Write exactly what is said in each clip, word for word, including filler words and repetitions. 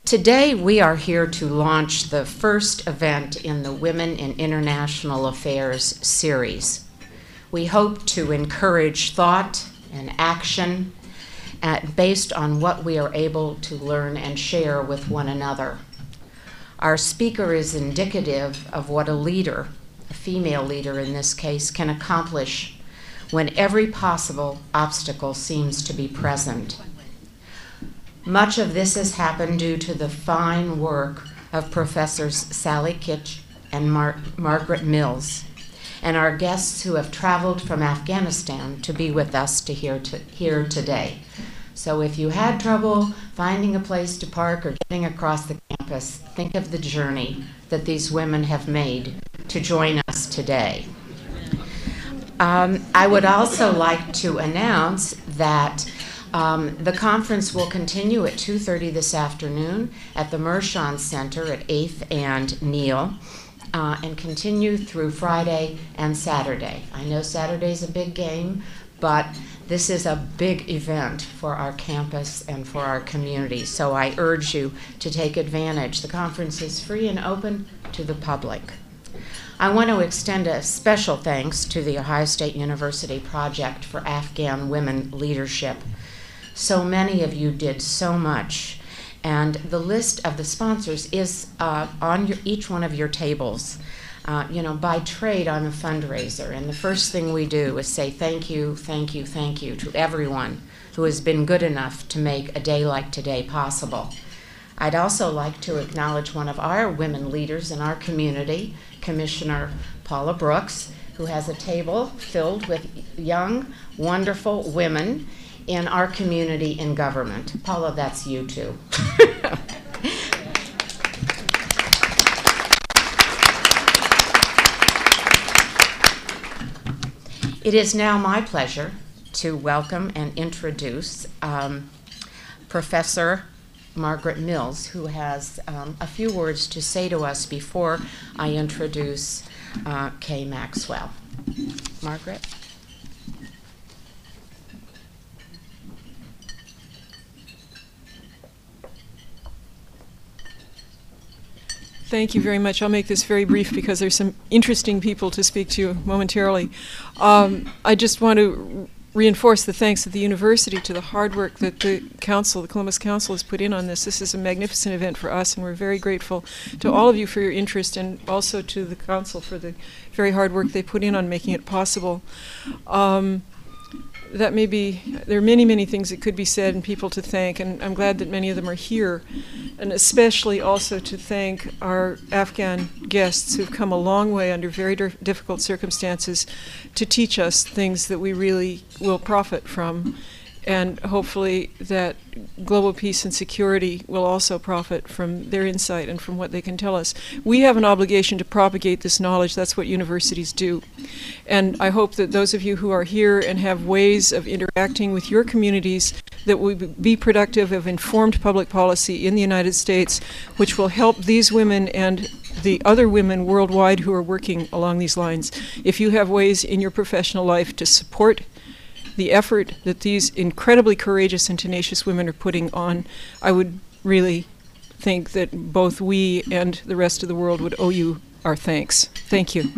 Today, we are here to launch the first event in the Women in International Affairs series. We hope to encourage thought and action at, based on what we are able to learn and share with one another. Our speaker is indicative of what a leader, a female leader in this case, can accomplish when every possible obstacle seems to be present. Much of this has happened due to the fine work of Professors Sally Kitch and Mar- Margaret Mills, and our guests who have traveled from Afghanistan to be with us to hear to, here today. So if you had trouble finding a place to park or getting across the campus, think of the journey that these women have made to join us today. Um, I would also like to announce that Um, the conference will continue at two thirty this afternoon at the Mershon Center at eighth and Neal, uh, and continue through Friday and Saturday. I know Saturday's a big game, but this is a big event for our campus and for our community, so I urge you to take advantage. The conference is free and open to the public. I want to extend a special thanks to the Ohio State University Project for Afghan Women Leadership. So many of you did so much, and the list of the sponsors is uh, on your, each one of your tables. Uh, you know, by trade, I'm a fundraiser, and the first thing we do is say thank you, thank you, thank you to everyone who has been good enough to make a day like today possible. I'd also like to acknowledge one of our women leaders in our community, Commissioner Paula Brooks, who has a table filled with young, wonderful women in our community in government. Paula, that's you too. It is now my pleasure to welcome and introduce um, Professor Margaret Mills, who has um, a few words to say to us before I introduce uh, Kay Maxwell. Margaret? Thank you very much. I'll make this very brief because there's some interesting people to speak to momentarily. Um, I just want to reinforce the thanks of the university to the hard work that the council, the Columbus Council, has put in on this. This is a magnificent event for us, and we're very grateful to all of you for your interest, and also to the council for the very hard work they put in on making it possible. Um, that may be, there are many, many things that could be said and people to thank, and I'm glad that many of them are here, and especially also to thank our Afghan guests who've come a long way under very dir- difficult circumstances to teach us things that we really will profit from, and hopefully that global peace and security will also profit from their insight and from what they can tell us. We have an obligation to propagate this knowledge. That's what universities do. And I hope that those of you who are here and have ways of interacting with your communities that will be productive of informed public policy in the United States, which will help these women and the other women worldwide who are working along these lines. If you have ways in your professional life to support the effort that these incredibly courageous and tenacious women are putting on, I would really think that both we and the rest of the world would owe you our thanks. Thank you.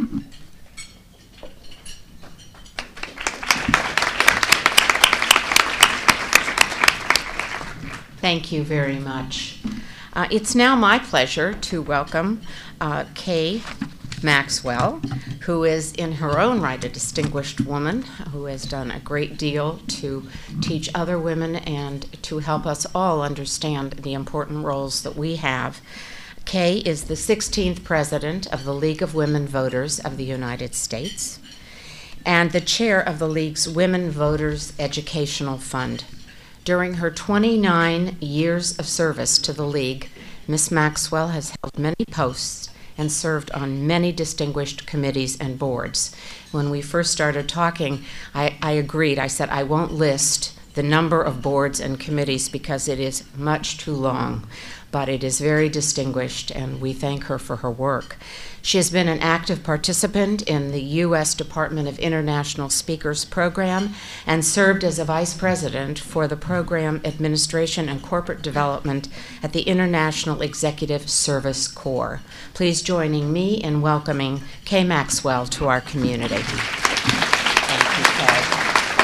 Thank you very much. Uh, it's now my pleasure to welcome uh, Kay Maxwell, who is in her own right a distinguished woman who has done a great deal to teach other women and to help us all understand the important roles that we have. Kay is the sixteenth president of the League of Women Voters of the United States and the chair of the League's Women Voters Educational Fund. During her twenty-nine years of service to the League, Miz Maxwell has held many posts and served on many distinguished committees and boards. When we first started talking, I, I agreed. I said, I won't list the number of boards and committees because it is much too long, but it is very distinguished, and we thank her for her work. She has been an active participant in the U S Department of International Speakers program and served as a vice president for the program Administration and Corporate Development at the International Executive Service Corps. Please join me in welcoming Kay Maxwell to our community. Thank you, Kay.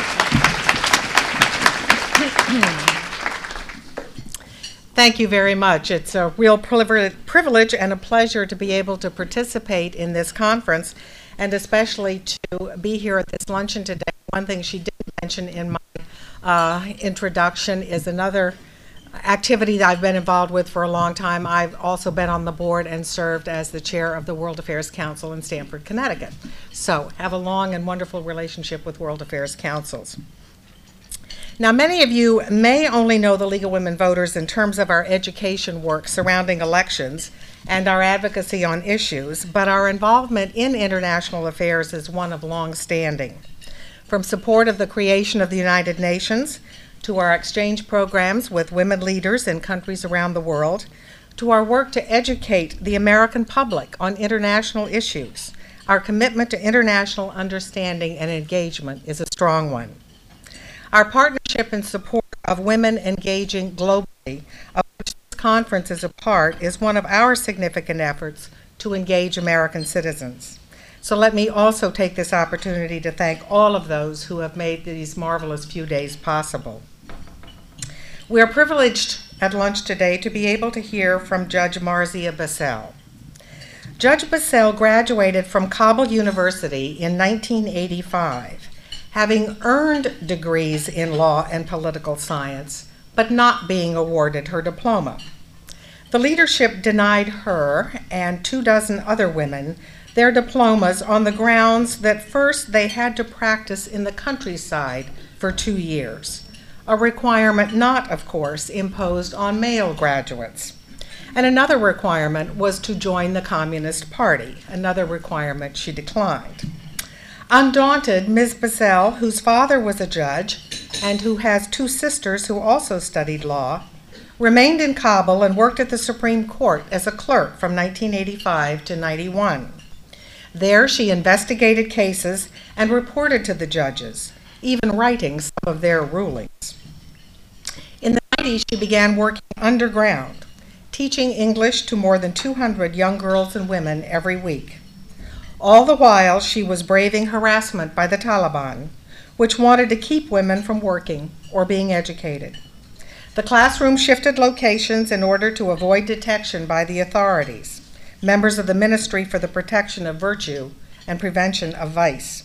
Thank you very much. It's a real privilege and a pleasure to be able to participate in this conference, and especially to be here at this luncheon today. One thing she did mention in my uh, introduction is another activity that I've been involved with for a long time. I've also been on the board and served as the chair of the World Affairs Council in Stamford, Connecticut. So have a long and wonderful relationship with World Affairs Councils. Now, many of you may only know the League of Women Voters in terms of our education work surrounding elections and our advocacy on issues, but our involvement in international affairs is one of long standing. From support of the creation of the United Nations, to our exchange programs with women leaders in countries around the world, to our work to educate the American public on international issues, our commitment to international understanding and engagement is a strong one. Our partnership and support of women engaging globally, of which this conference is a part, is one of our significant efforts to engage American citizens. So let me also take this opportunity to thank all of those who have made these marvelous few days possible. We are privileged at lunch today to be able to hear from Judge Marzieh Bissell. Judge Bissell graduated from Kabul University in nineteen eighty-five. Having earned degrees in law and political science, but not being awarded her diploma. The leadership denied her and two dozen other women their diplomas on the grounds that first they had to practice in the countryside for two years, a requirement not, of course, imposed on male graduates. And another requirement was to join the Communist Party, another requirement she declined. Undaunted, Miz Bissell, whose father was a judge and who has two sisters who also studied law, remained in Kabul and worked at the Supreme Court as a clerk from nineteen eighty-five to ninety-one. There she investigated cases and reported to the judges, even writing some of their rulings. In the nineties, she began working underground, teaching English to more than two hundred young girls and women every week. All the while, she was braving harassment by the Taliban, which wanted to keep women from working or being educated. The classroom shifted locations in order to avoid detection by the authorities, members of the Ministry for the Protection of Virtue and Prevention of Vice.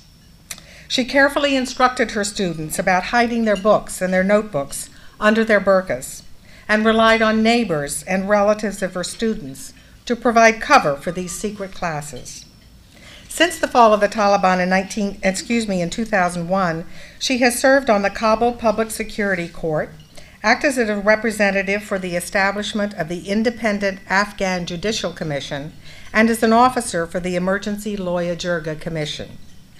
She carefully instructed her students about hiding their books and their notebooks under their burqas, and relied on neighbors and relatives of her students to provide cover for these secret classes. Since the fall of the Taliban in nineteen, excuse me, in two thousand one, she has served on the Kabul Public Security Court, acted as a representative for the establishment of the Independent Afghan Judicial Commission, and as an officer for the Emergency Loya Jirga Commission.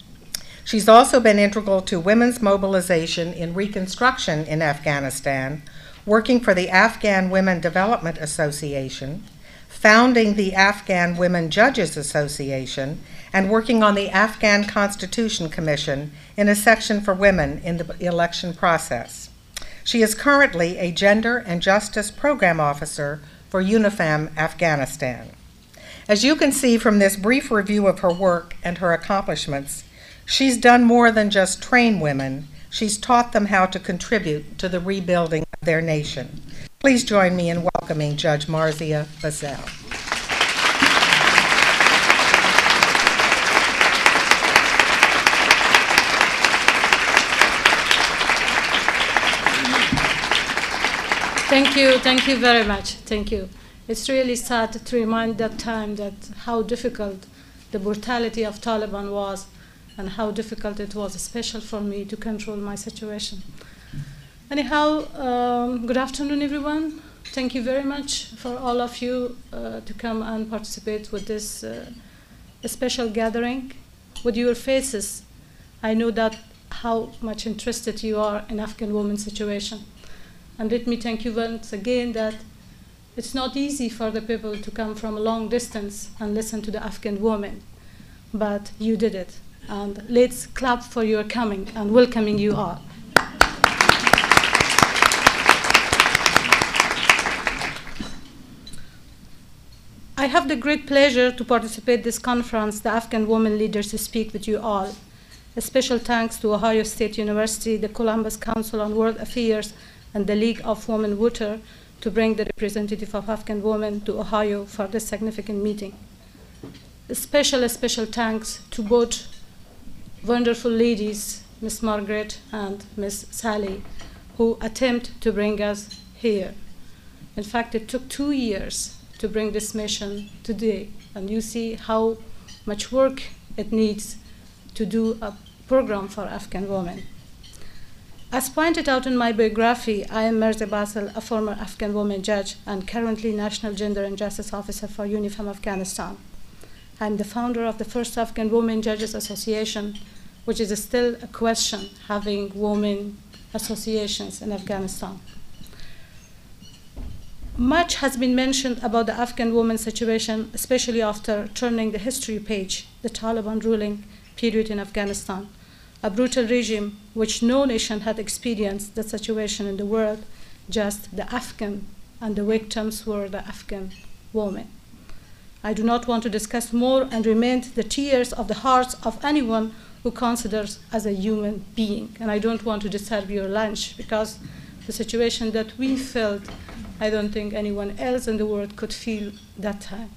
She's also been integral to women's mobilization in reconstruction in Afghanistan, working for the Afghan Women Development Association, founding the Afghan Women Judges Association, and working on the Afghan Constitution Commission in a section for women in the election process. She is currently a Gender and Justice Program Officer for UNIFEM Afghanistan. As you can see from this brief review of her work and her accomplishments, she's done more than just train women. She's taught them how to contribute to the rebuilding of their nation. Please join me in welcoming Judge Marzieh Bissell. Thank you, thank you very much, thank you. It's really sad to remind that time that how difficult the brutality of Taliban was and how difficult it was, especially for me, to control my situation. Anyhow, um, good afternoon, everyone. Thank you very much for all of you uh, to come and participate with this uh, special gathering. With your faces, I know that how much interested you are in Afghan women's situation. And let me thank you once again that it's not easy for the people to come from a long distance and listen to the Afghan women, but you did it. And let's clap for your coming and welcoming you all. I have the great pleasure to participate in this conference, the Afghan Women Leaders, to speak with you all. A special thanks to Ohio State University, the Columbus Council on World Affairs, and the League of Women Voters to bring the representative of Afghan women to Ohio for this significant meeting. A special, a special thanks to both wonderful ladies, Miss Margaret and Miss Sally, who attempt to bring us here. In fact, it took two years to bring this mission today, and you see how much work it needs to do a program for Afghan women. As pointed out in my biography, I am Mirza Basel, a former Afghan woman judge and currently National Gender and Justice Officer for UNIFEM Afghanistan. I'm the founder of the first Afghan Women Judges Association, which is still a question, having women associations in Afghanistan. Much has been mentioned about the Afghan women's situation, especially after turning the history page, the Taliban ruling period in Afghanistan, a brutal regime which no nation had experienced the situation in the world, just the Afghan, and the victims were the Afghan women. I do not want to discuss more and lament the tears of the hearts of anyone who considers as a human being. And I don't want to disturb your lunch, because the situation that we felt, I don't think anyone else in the world could feel that time.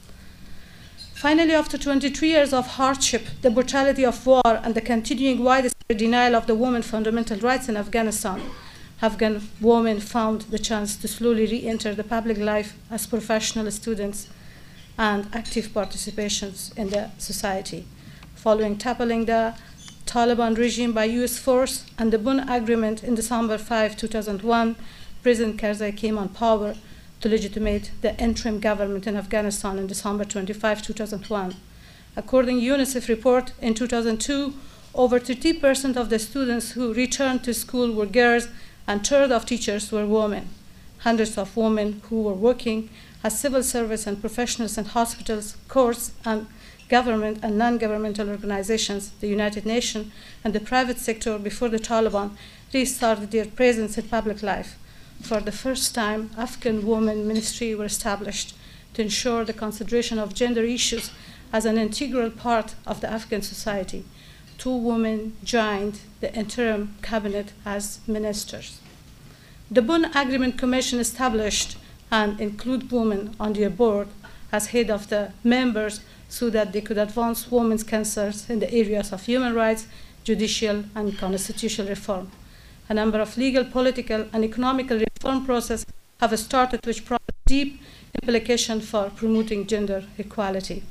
Finally, after twenty-three years of hardship, the brutality of war, and the continuing widespread denial of the women's fundamental rights in Afghanistan, Afghan women found the chance to slowly re-enter the public life as professional students and active participations in the society. Following toppling the Taliban regime by U S force and the Bonn Agreement in December fifth, two thousand one, President Karzai came on power to legitimate the interim government in Afghanistan on December twenty-fifth, two thousand one. According to UNICEF report, in two thousand two, over thirty percent of the students who returned to school were girls, and a third of teachers were women. Hundreds of women who were working as civil service and professionals in hospitals, courts, and government and non-governmental organizations, the United Nations, and the private sector before the Taliban restarted their presence in public life. For the first time, Afghan women ministries were established to ensure the consideration of gender issues as an integral part of the Afghan society. Two women joined the interim cabinet as ministers. The Bonn Agreement Commission established and include women on their board as head of the members so that they could advance women's concerns in the areas of human rights, judicial, and constitutional reform. A number of legal, political, and economical reform processes have started which provide deep implication for promoting gender equality.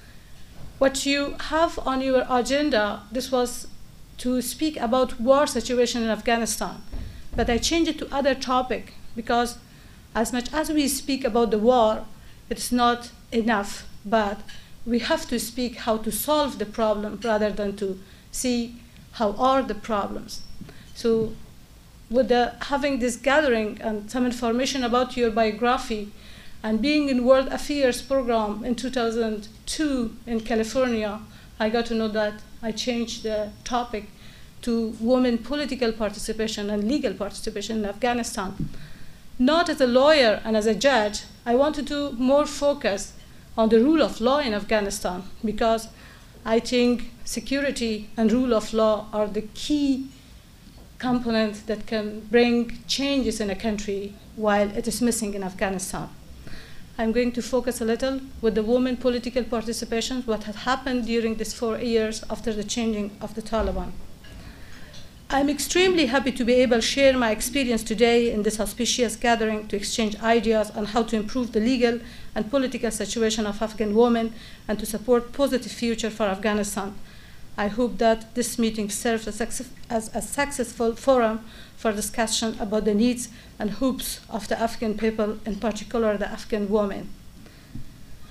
What you have on your agenda, this was to speak about war situation in Afghanistan, but I changed it to other topic because as much as we speak about the war, it's not enough, but we have to speak how to solve the problem rather than to see how are the problems. So with the, having this gathering and some information about your biography and being in World Affairs program in two thousand two in California, I got to know that I changed the topic to women political participation and legal participation in Afghanistan. Not as a lawyer and as a judge, I wanted to more focus on the rule of law in Afghanistan, because I think security and rule of law are the key components that can bring changes in a country while it is missing in Afghanistan. I'm going to focus a little with the women political participation, what had happened during these four years after the changing of the Taliban. I'm extremely happy to be able to share my experience today in this auspicious gathering to exchange ideas on how to improve the legal and political situation of Afghan women and to support positive future for Afghanistan. I hope that this meeting serves as, as a successful forum for discussion about the needs and hopes of the Afghan people, in particular the Afghan women.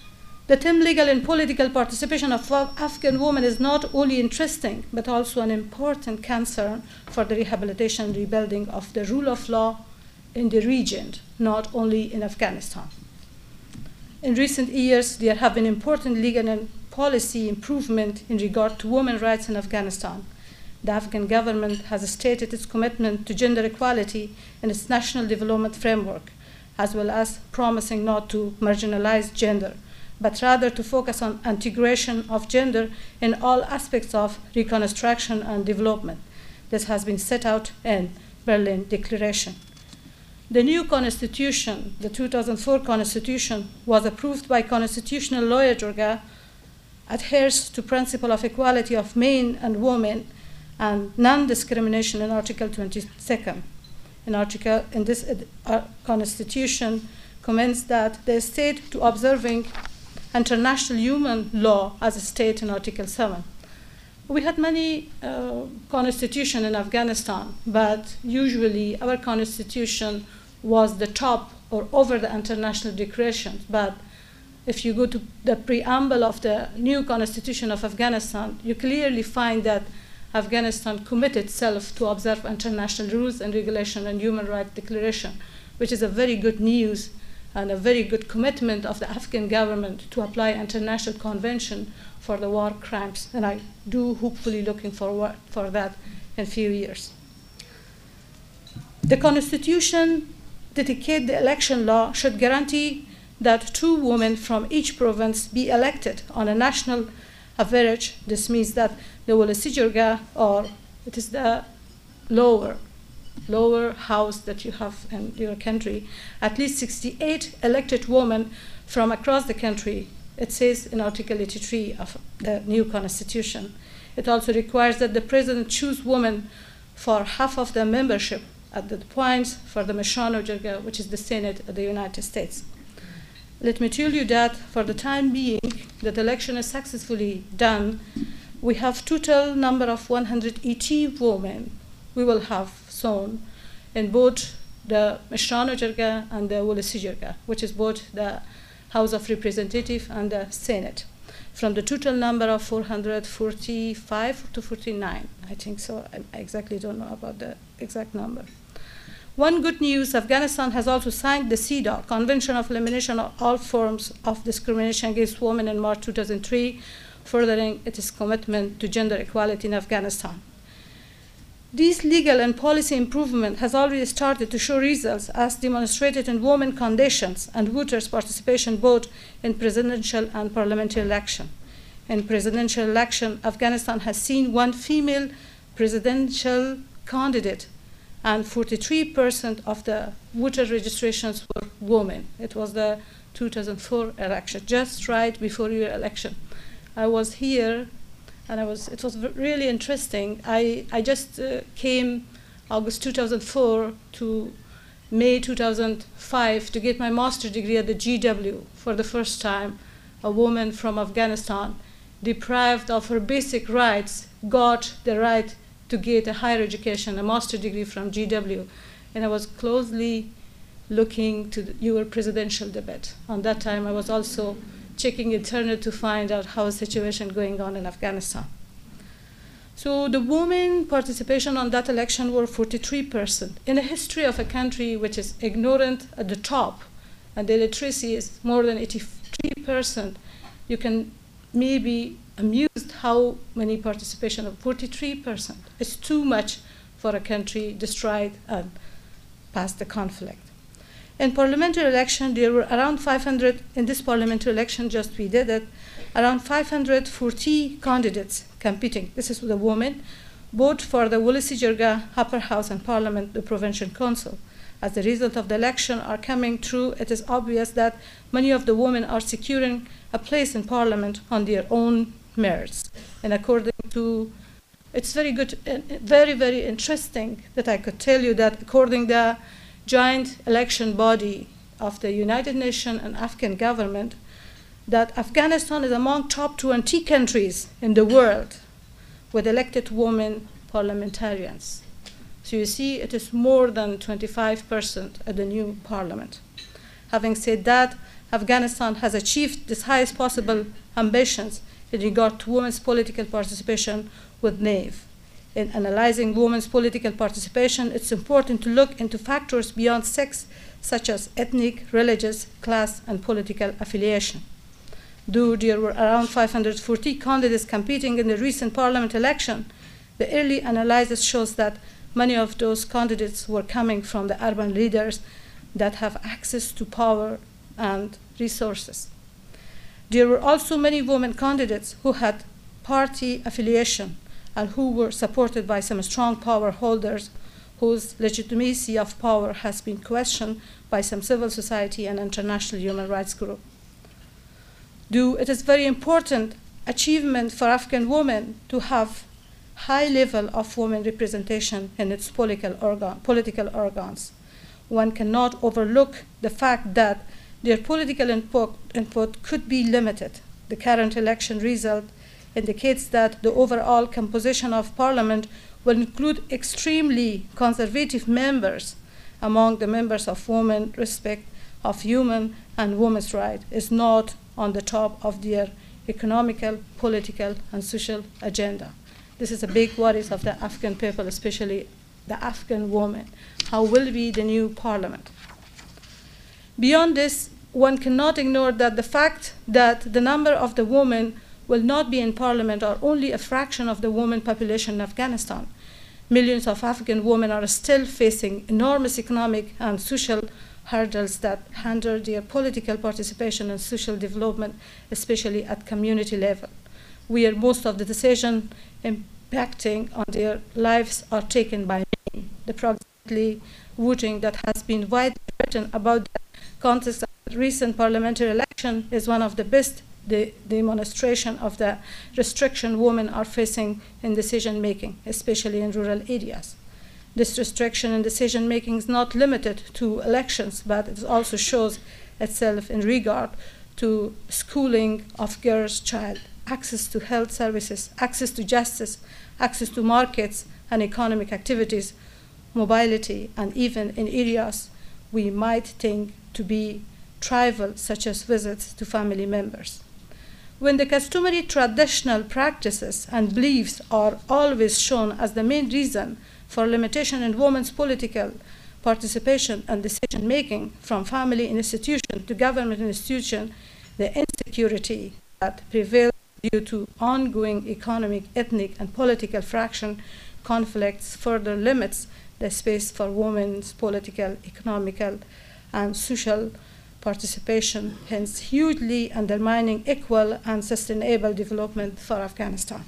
The term legal and political participation of Afghan women is not only interesting, but also an important concern for the rehabilitation and rebuilding of the rule of law in the region, not only in Afghanistan. In recent years, there have been important legal and policy improvement in regard to women's rights in Afghanistan. The Afghan government has stated its commitment to gender equality in its national development framework, as well as promising not to marginalize gender, but rather to focus on integration of gender in all aspects of reconstruction and development. This has been set out in Berlin Declaration. The new constitution, the two thousand four constitution, was approved by constitutional lawyer Jorga, adheres to principle of equality of men and women and non-discrimination in Article twenty-two. In, article, in this uh, constitution comments that the state to observing international human law as stated in Article seven. We had many uh, constitutions in Afghanistan, but usually our constitution was the top or over the international declarations. But if you go to the preamble of the new constitution of Afghanistan, you clearly find that Afghanistan committed itself to observe international rules and regulation and human rights declaration, which is a very good news and a very good commitment of the Afghan government to apply international convention for the war crimes. And I do hopefully looking forward for that in a few years. The constitution dedicated the election law should guarantee that two women from each province be elected on a national average. This means that the Wolesijurga, or it is the lower lower house that you have in your country, at least sixty-eight elected women from across the country. It says in Article eighty-three of the new constitution. It also requires that the president choose women for half of the membership at the points for the Meshano Jirga, which is the Senate of the United States. Let me tell you that for the time being, that election is successfully done. We have total number of one hundred eighty women we will have soon in both the Meshano Jirga and the Wolesijurga, which is both the House of Representatives and the Senate, from the total number of four hundred forty-five to forty-nine, I think so. I exactly don't know about the exact number. One good news, Afghanistan has also signed the C E D A W, Convention of Elimination of All Forms of Discrimination Against Women, in March two thousand three, furthering its commitment to gender equality in Afghanistan. This legal and policy improvement has already started to show results, as demonstrated in women conditions and voters' participation both in presidential and parliamentary election. In presidential election, Afghanistan has seen one female presidential candidate, and forty-three percent of the voter registrations were women. It was the two thousand four election, just right before your election. I was here, and I was, it was really interesting. I, I just uh, came August two thousand four to May two thousand five to get my master's degree at the G W. For the first time, a woman from Afghanistan, deprived of her basic rights, got the right to get a higher education, a master's degree from G W. And I was closely looking to the, your presidential debate. On that time, I was also checking internet to find out how the situation going on in Afghanistan. So the women participation on that election were forty-three percent. In a history of a country which is ignorant at the top, and the illiteracy is more than eighty-three percent, you can maybe amused how many participation of forty-three percent. It's too much for a country destroyed and past the conflict. In parliamentary election, there were around five hundred, in this parliamentary election, just we did it, around five hundred forty candidates competing. This is the women, both for the Wolesijurga Upper House and Parliament, the Provincial Council. As the result of the election are coming through, it is obvious that many of the women are securing a place in Parliament on their own merits. And according to, it's very good, uh, very, very interesting that I could tell you that according to the joint election body of the United Nations and Afghan government, that Afghanistan is among top twenty countries in the world with elected women parliamentarians. So you see, it is more than twenty-five percent at the new parliament. Having said that, Afghanistan has achieved its highest possible ambitions in regard to women's political participation with N A V. In analyzing women's political participation, it's important to look into factors beyond sex, such as ethnic, religious, class, and political affiliation. Though there were around five hundred forty candidates competing in the recent parliament election, the early analysis shows that many of those candidates were coming from the urban leaders that have access to power and resources. There were also many women candidates who had party affiliation and who were supported by some strong power holders whose legitimacy of power has been questioned by some civil society and international human rights groups. Though it is very important achievement for Afghan women to have high level of women representation in its political, organ, political organs, one cannot overlook the fact that their political input, input could be limited. The current election result indicates that the overall composition of parliament will include extremely conservative members among the members of women. Respect of human and women's rights is not on the top of their economical, political, and social agenda. This is a big worry of the Afghan people, especially the Afghan women. How will be the new parliament? Beyond this, one cannot ignore that the fact that the number of the women will not be in parliament are only a fraction of the women population in Afghanistan. Millions of Afghan women are still facing enormous economic and social hurdles that hinder their political participation and social development, especially at community level, where most of the decisions impacting on their lives are taken by men. The proximity voting that has been widely written about the context of the recent parliamentary election is one of the best the demonstration of the restriction women are facing in decision making, especially in rural areas. This restriction in decision making is not limited to elections, but it also shows itself in regard to schooling of girls' child, access to health services, access to justice, access to markets and economic activities, mobility, and even in areas we might think to be trivial, such as visits to family members. When the customary traditional practices and beliefs are always shown as the main reason for limitation in women's political participation and decision-making, from family institution to government institution, the insecurity that prevails due to ongoing economic, ethnic, and political fraction conflicts further limits the space for women's political, economical, and social participation, hence hugely undermining equal and sustainable development for Afghanistan.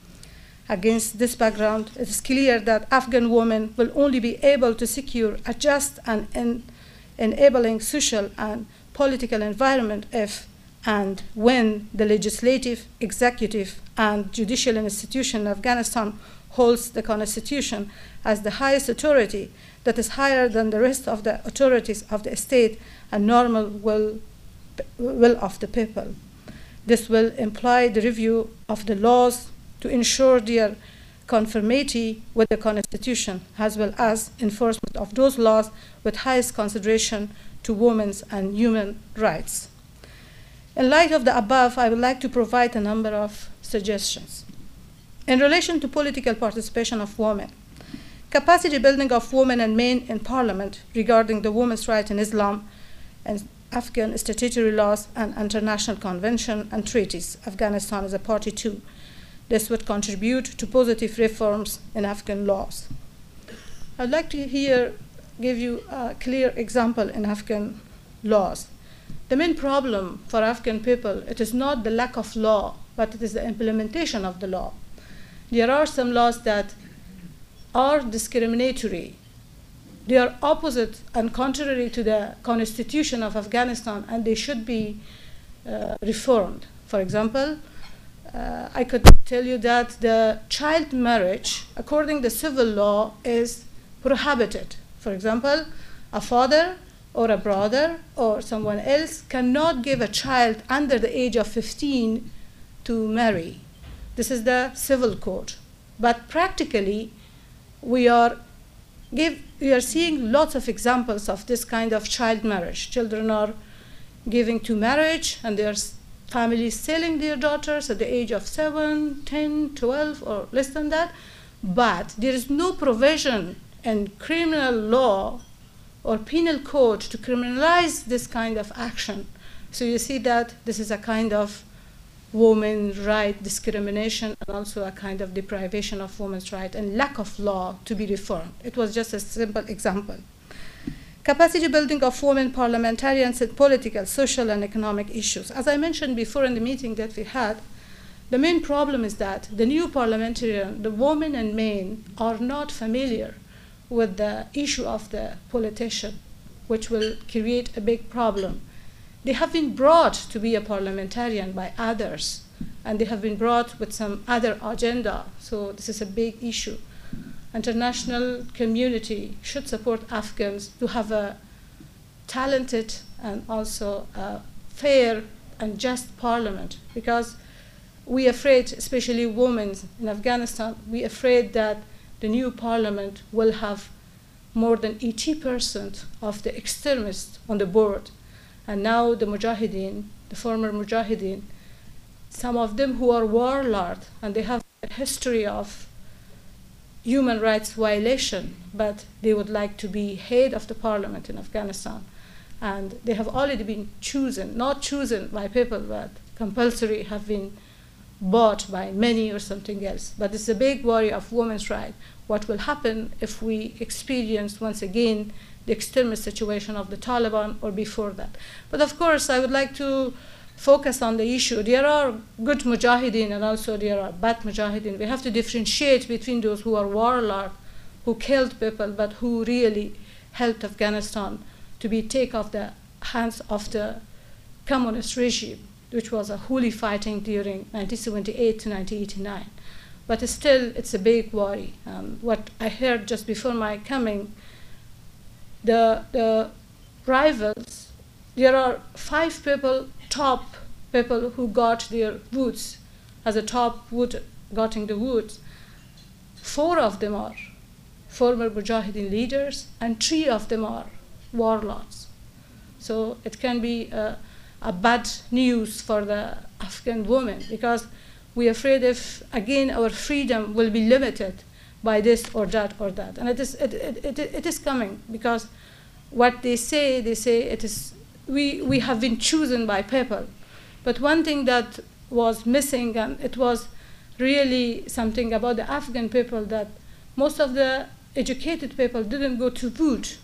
Against this background, it is clear that Afghan women will only be able to secure a just and en enabling social and political environment if and when the legislative, executive, and judicial institution in Afghanistan holds the Constitution as the highest authority that is higher than the rest of the authorities of the state and normal will, will of the people. This will imply the review of the laws to ensure their conformity with the Constitution, as well as enforcement of those laws with highest consideration to women's and human rights. In light of the above, I would like to provide a number of suggestions. In relation to political participation of women, capacity building of women and men in parliament regarding the women's rights in Islam and Afghan statutory laws and international convention and treaties Afghanistan is a party to. This would contribute to positive reforms in Afghan laws. I'd like to here give you a clear example in Afghan laws. The main problem for Afghan people, it is not the lack of law, but it is the implementation of the law. There are some laws that are discriminatory. They are opposite and contrary to the Constitution of Afghanistan, and they should be uh, reformed. For example, uh, I could tell you that the child marriage, according to civil law, is prohibited. For example, a father or a brother or someone else cannot give a child under the age of fifteen to marry. This is the civil code. But practically, we are, give, we are seeing lots of examples of this kind of child marriage. Children are giving to marriage, and there's families selling their daughters at the age of seven, ten, twelve, or less than that. But there is no provision in criminal law or penal code to criminalize this kind of action. So you see that this is a kind of women's right discrimination and also a kind of deprivation of women's right and lack of law to be reformed. It was just a simple example. Capacity building of women parliamentarians in political, social, and economic issues. As I mentioned before in the meeting that we had, the main problem is that the new parliamentarian, the women and men, are not familiar with the issue of the politician, which will create a big problem. They have been brought to be a parliamentarian by others, and they have been brought with some other agenda, so this is a big issue. International community should support Afghans to have a talented and also a fair and just parliament, because we are afraid, especially women in Afghanistan, we are afraid that the new parliament will have more than eighty percent of the extremists on the board. And now the Mujahideen, the former Mujahideen, some of them who are warlords, and they have a history of human rights violation, but they would like to be head of the parliament in Afghanistan. And they have already been chosen, not chosen by people, but compulsory, have been bought by many or something else. But it's a big worry of women's rights. What will happen if we experience once again the extremist situation of the Taliban or before that? But of course, I would like to focus on the issue. There are good mujahideen and also there are bad mujahideen. We have to differentiate between those who are warlords, who killed people, but who really helped Afghanistan to be taken off the hands of the communist regime, which was a holy fighting during nineteen seventy-eight to nineteen eighty-nine. But still, it's a big worry. Um, what I heard just before my coming, the, the rivals, there are five people, top people who got their votes as a top vote, getting the votes. Four of them are former Mujahideen leaders, and three of them are warlords. So it can be a, a bad news for the Afghan women, because we are afraid if, again, our freedom will be limited by this or that or that. And it is, it, it, it, it is coming, because what they say, they say it is, we, we have been chosen by people. But one thing that was missing, and it was really something about the Afghan people, that most of the educated people didn't go to vote.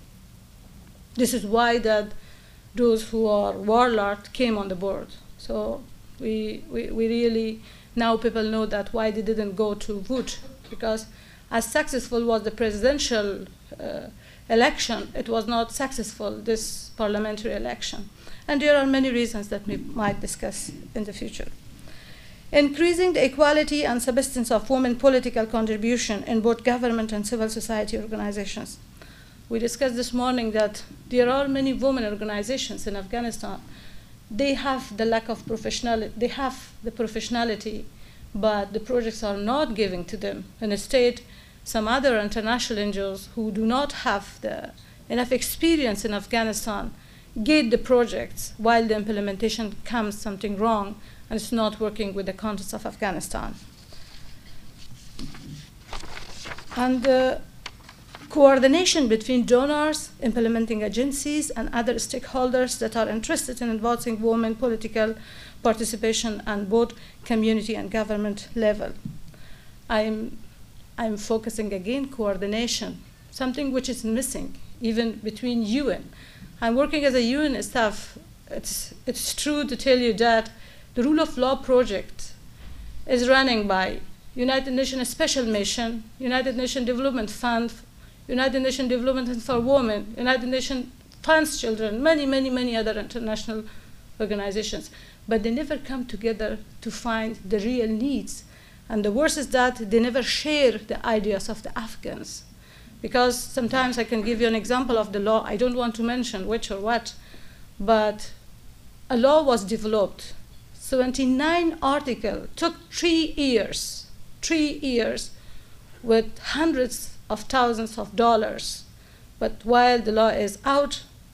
This is why that those who are warlords came on the board. So we, we, we really, now people know that why they didn't go to vote, because as successful was the presidential uh, election, it was not successful, this parliamentary election. And there are many reasons that we might discuss in the future. Increasing the equality and substance of women political contribution in both government and civil society organizations. We discussed this morning that there are many women organizations in Afghanistan. They have the lack of professionality, they have the professionality, but the projects are not given to them. Instead, some other international N G Os who do not have the enough experience in Afghanistan get the projects, while the implementation comes something wrong and it's not working with the context of Afghanistan. And the coordination between donors, implementing agencies, and other stakeholders that are interested in advancing women political participation on both community and government level. I'm, I'm focusing again coordination, something which is missing even between U N. I'm working as a U N staff. It's, it's true to tell you that the Rule of Law project is running by United Nations Special Mission, United Nations Development Fund, United Nations Development Fund for Women, United Nations Funds Children, many, many, many other international organizations. But they never come together to find the real needs. And the worst is that they never share the ideas of the Afghans. Because sometimes I can give you an example of the law. I don't want to mention which or what, but a law was developed. seventy-nine articles, took three years, three years with hundreds of thousands of dollars. But while the law is out,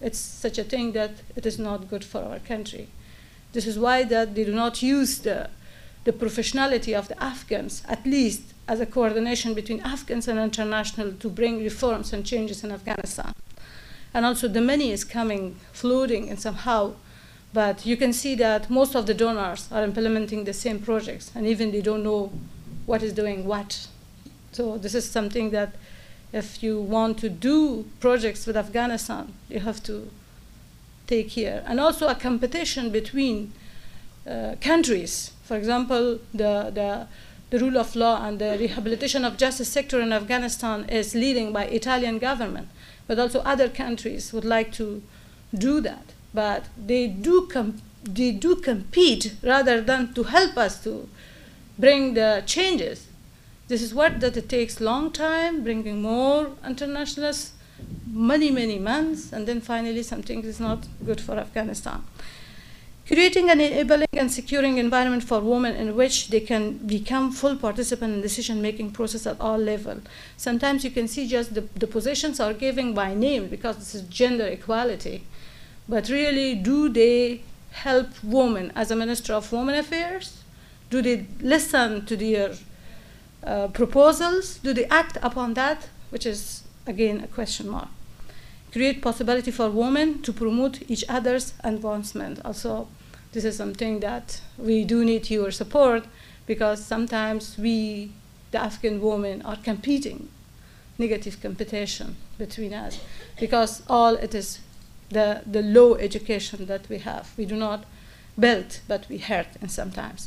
it's such a thing that it is not good for our country. This is why that they do not use the, the professionality of the Afghans, at least as a coordination between Afghans and international, to bring reforms and changes in Afghanistan. And also the money is coming, floating, and somehow, but you can see that most of the donors are implementing the same projects, and even they don't know what is doing what. So this is something that if you want to do projects with Afghanistan, you have to take care. And also a competition between uh, countries. For example, the, the, the rule of law and the rehabilitation of justice sector in Afghanistan is leading by Italian government, but also other countries would like to do that. But they do, com they do compete rather than to help us to bring the changes. This is what that it takes long time, bringing more internationalists, many, many months, and then finally something is not good for Afghanistan. Creating an enabling and securing environment for women in which they can become full participant in decision-making process at all levels. Sometimes you can see just the, the positions are given by name because this is gender equality. But really, do they help women as a Minister of Women Affairs? Do they listen to their uh, proposals? Do they act upon that? Which is, again, a question mark. Create possibility for women to promote each other's advancement. Also, this is something that we do need your support because sometimes we, the Afghan women, are competing, negative competition between us because all it is The, the low education that we have. We do not build, but we hurt and sometimes.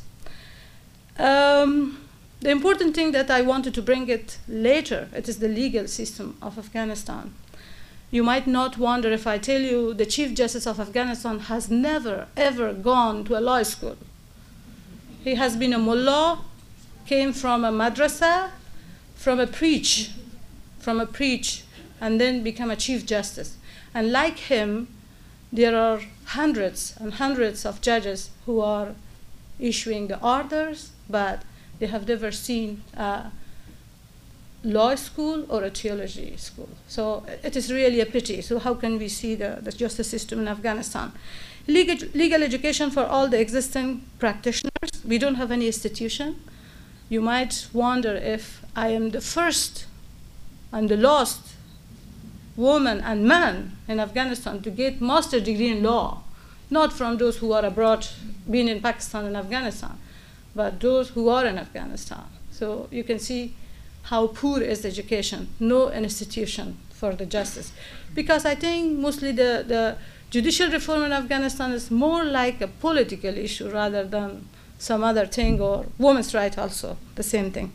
Um, the important thing that I wanted to bring it later, it is the legal system of Afghanistan. You might not wonder if I tell you the Chief Justice of Afghanistan has never, ever gone to a law school. He has been a mullah, came from a madrasa, from a preach, from a preach, and then become a Chief Justice. And like him, there are hundreds and hundreds of judges who are issuing the orders, but they have never seen a law school or a theology school. So it is really a pity. So how can we see the, the justice system in Afghanistan? Legal, legal education for all the existing practitioners. We don't have any institution. You might wonder if I am the first and the last woman and man in Afghanistan to get master's degree in law, not from those who are abroad, being in Pakistan and Afghanistan, but those who are in Afghanistan. So you can see how poor is the education, no institution for the justice. Because I think mostly the, the judicial reform in Afghanistan is more like a political issue rather than some other thing, or women's rights also, the same thing.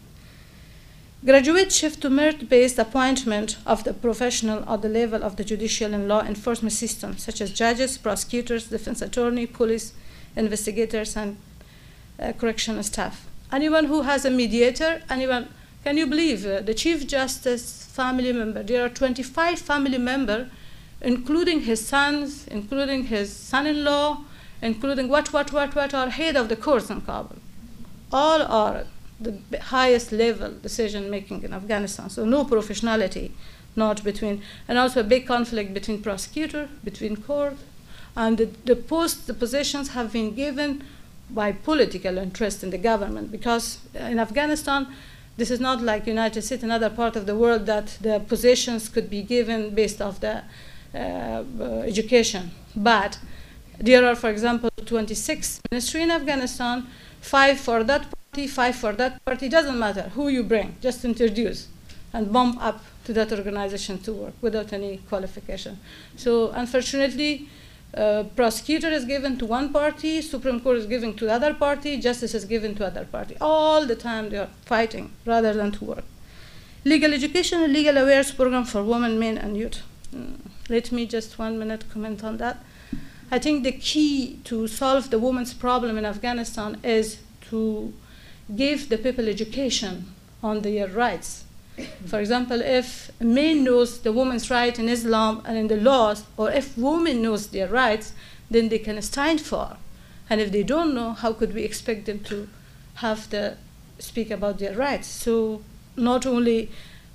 Graduate shift to merit-based appointment of the professional at the level of the judicial and law enforcement system, such as judges, prosecutors, defense attorney, police, investigators, and uh, correctional staff. Anyone who has a mediator, anyone, can you believe uh, the Chief Justice family member, there are twenty-five family members, including his sons, including his son-in-law, including what, what, what, what are head of the courts in Kabul. All are the highest level decision making in Afghanistan. So no professionality, not between, and also a big conflict between prosecutor, between court, and the, the posts, the positions have been given by political interest in the government, because in Afghanistan, this is not like United States and other part of the world that the positions could be given based off the uh, uh, education. But there are, for example, twenty-six ministries in Afghanistan, five for that party, five for that party, doesn't matter who you bring, just introduce and bump up to that organization to work without any qualification. So unfortunately, uh, prosecutor is given to one party, Supreme Court is given to the other party, justice is given to other party. All the time they are fighting rather than to work. Legal education and legal awareness program for women, men, and youth. Mm. Let me just one minute comment on that. I think the key to solve the women's problem in Afghanistan is to give the people education on their rights. For example, if a man knows the woman's right in Islam and in the laws, or if women knows their rights, then they can stand for. And if they don't know, how could we expect them to have to speak about their rights? So not only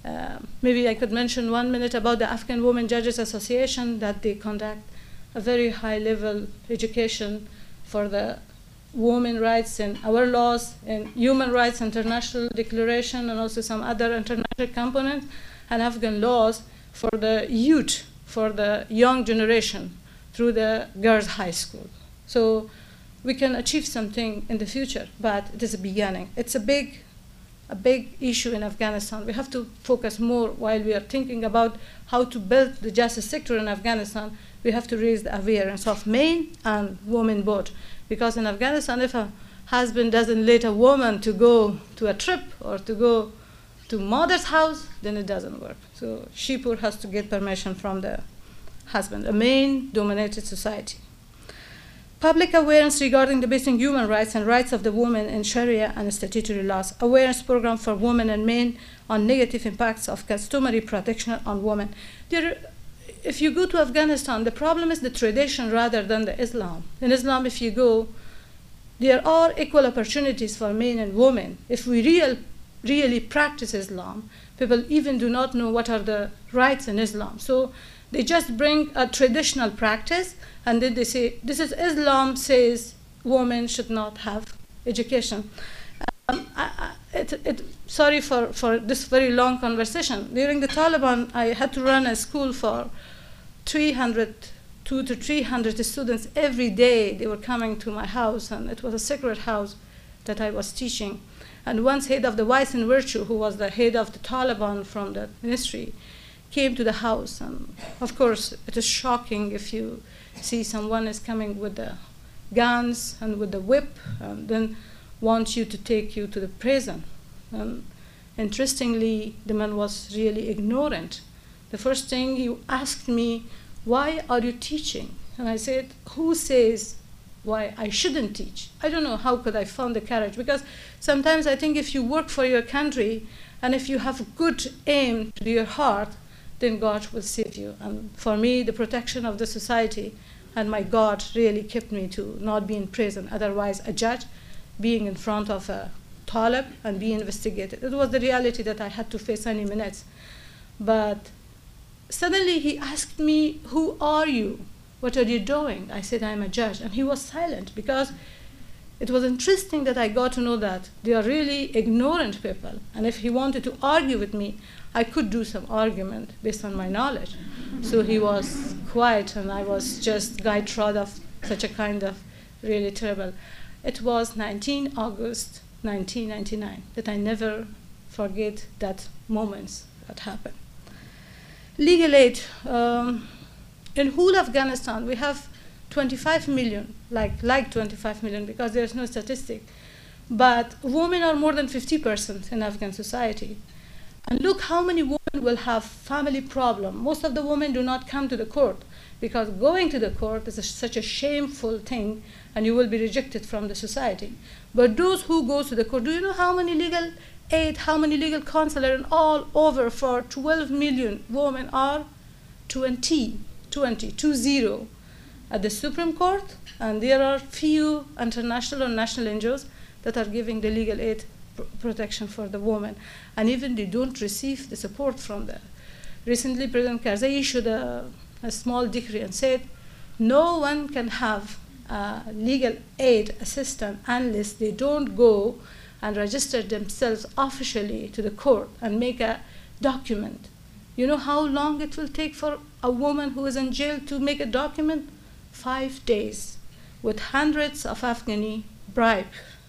Uh, maybe I could mention one minute about the Afghan Women Judges Association, that they conduct a very high-level education for the women rights and our laws and human rights international declaration and also some other international components, and Afghan laws for the youth, for the young generation through the girls' high school. So we can achieve something in the future, but it is a beginning. It's a big a big issue in Afghanistan. We have to focus more while we are thinking about how to build the justice sector in Afghanistan. We have to raise the awareness of men and women both. Because in Afghanistan, if a husband doesn't let a woman to go to a trip or to go to mother's house, then it doesn't work. So Shipur has to get permission from the husband, a male-dominated society. Public awareness regarding the basic human rights and rights of the woman in Sharia and statutory laws. Awareness program for women and men on negative impacts of customary protection on women. There, if you go to Afghanistan, the problem is the tradition rather than the Islam. In Islam, if you go, there are equal opportunities for men and women. If we real, really practice Islam, people even do not know what are the rights in Islam. So they just bring a traditional practice, and then they say, this is Islam says women should not have education. Um, I, I, it, it, sorry for, for this very long conversation. During the Taliban, I had to run a school for three hundred, two to three hundred students every day. They were coming to my house, and it was a secret house that I was teaching. And once head of the Vice and Virtue, who was the head of the Taliban from the ministry, came to the house. And of course, it is shocking if you see someone is coming with the guns and with the whip, and then wants you to take you to the prison. And interestingly, the man was really ignorant. The first thing he asked me, why are you teaching? And I said, who says why I shouldn't teach? I don't know how could I find the courage, because sometimes I think if you work for your country and if you have good aim to your heart, then God will save you. And for me, the protection of the society and my God really kept me to not be in prison. Otherwise, a judge being in front of a Talib and being investigated. It was the reality that I had to face any minutes. But suddenly he asked me, who are you? What are you doing? I said, I'm a judge. And he was silent, because it was interesting that I got to know that they are really ignorant people. And if he wanted to argue with me, I could do some argument based on my knowledge. So he was quiet, and I was just guide trod of such a kind of really terrible. It was nineteenth of August nineteen ninety-nine that I never forget that moment that happened. Legal aid. Um, in whole Afghanistan, we have twenty-five million, like, like twenty-five million, because there's no statistic. But women are more than fifty percent in Afghan society. And look how many women will have family problem. Most of the women do not come to the court, because going to the court is a, such a shameful thing, and you will be rejected from the society. But those who go to the court, do you know how many legal aid, how many legal counselor, and all over for twelve million women are? twenty, twenty, two zero at the Supreme Court, and there are few international or national N G Os that are giving the legal aid pr protection for the woman. And even they don't receive the support from the. Recently, President Karzai issued a, a small decree and said, no one can have uh, legal aid assistance unless they don't go and register themselves officially to the court and make a document. You know how long it will take for a woman who is in jail to make a document? Five days, with hundreds of Afghani bribe.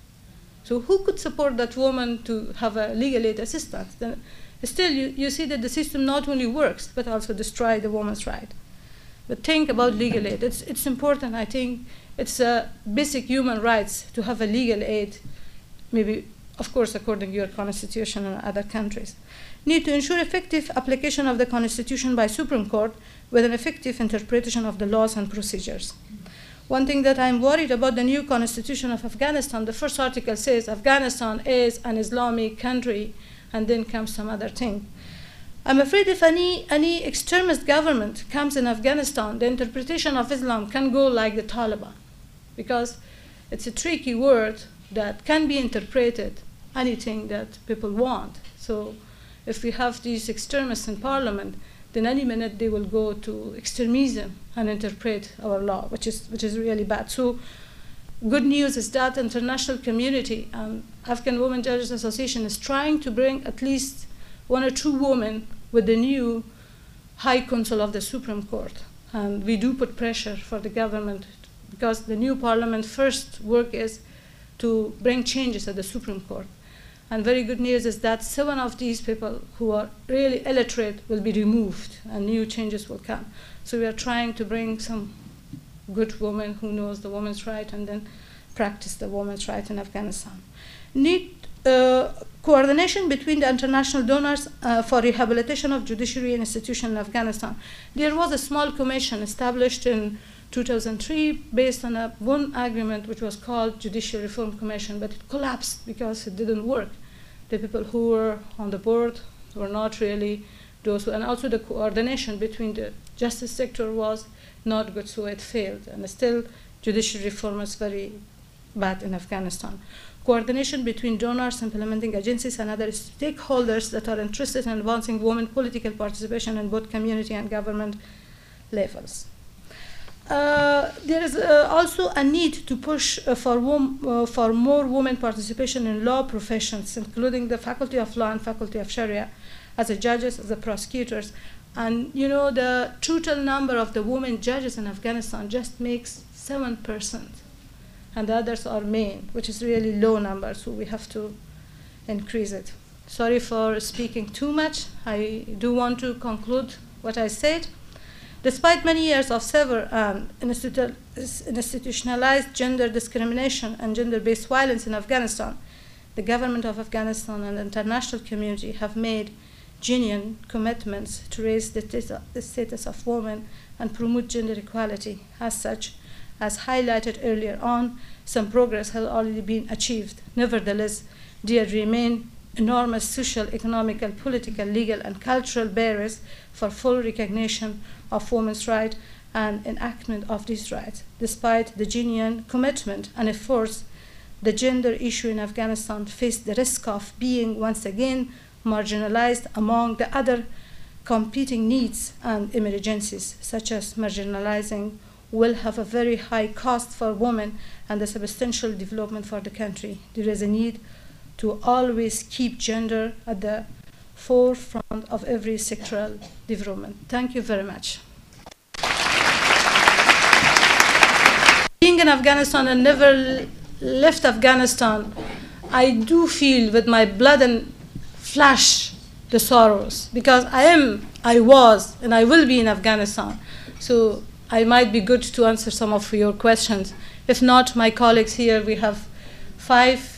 So who could support that woman to have a legal aid assistance? Then still, you, you see that the system not only works, but also destroys the woman's right. But think about legal aid. It's, it's important, I think. It's a basic human rights to have a legal aid, maybe, of course, according to your constitution and other countries. Need to ensure effective application of the Constitution by Supreme Court with an effective interpretation of the laws and procedures. One thing that I'm worried about the new Constitution of Afghanistan, the first article says Afghanistan is an Islamic country, and then comes some other thing. I'm afraid if any, any extremist government comes in Afghanistan, the interpretation of Islam can go like the Taliban, because it's a tricky word that can be interpreted anything that people want. So if we have these extremists in parliament, then any minute they will go to extremism and interpret our law, which is, which is really bad. So good news is that international community, um, Afghan Women Judges Association is trying to bring at least one or two women with the new High Council of the Supreme Court. And we do put pressure for the government because the new parliament first work is to bring changes at the Supreme Court. And very good news is that seven of these people who are really illiterate will be removed and new changes will come. So we are trying to bring some good woman who knows the woman's right and then practice the woman's right in Afghanistan. Need uh, coordination between the international donors uh, for rehabilitation of judiciary and institution in Afghanistan. There was a small commission established in two thousand three based on a one agreement which was called Judicial Reform Commission, but it collapsed because it didn't work. The people who were on the board were not really those who, and also the coordination between the justice sector was not good, so it failed. And still, judicial reform is very bad in Afghanistan. Coordination between donors, implementing agencies, and other stakeholders that are interested in advancing women political participation in both community and government levels. Uh, there is uh, also a need to push uh, for, uh, for more women participation in law professions, including the Faculty of Law and Faculty of Sharia, as a judges, as a prosecutors. And you know, the total number of the women judges in Afghanistan just makes seven percent. And the others are men, which is really low number, so we have to increase it. Sorry for speaking too much. I do want to conclude what I said. Despite many years of severe and institu institutionalized gender discrimination and gender-based violence in Afghanistan, the government of Afghanistan and the international community have made genuine commitments to raise the, the status of women and promote gender equality. As such, as highlighted earlier on, some progress has already been achieved. Nevertheless, there remain enormous social, economical, political, legal, and cultural barriers for full recognition of women's rights and enactment of these rights. Despite the genuine commitment and efforts, the gender issue in Afghanistan faced the risk of being once again marginalized among the other competing needs and emergencies, such as marginalizing will have a very high cost for women and a substantial development for the country. There is a need to always keep gender at the forefront of every sectoral development. Thank you very much. Being in Afghanistan and never left Afghanistan, I do feel with my blood and flesh the sorrows, because I am, I was, and I will be in Afghanistan. So I might be good to answer some of your questions. If not, my colleagues here, we have five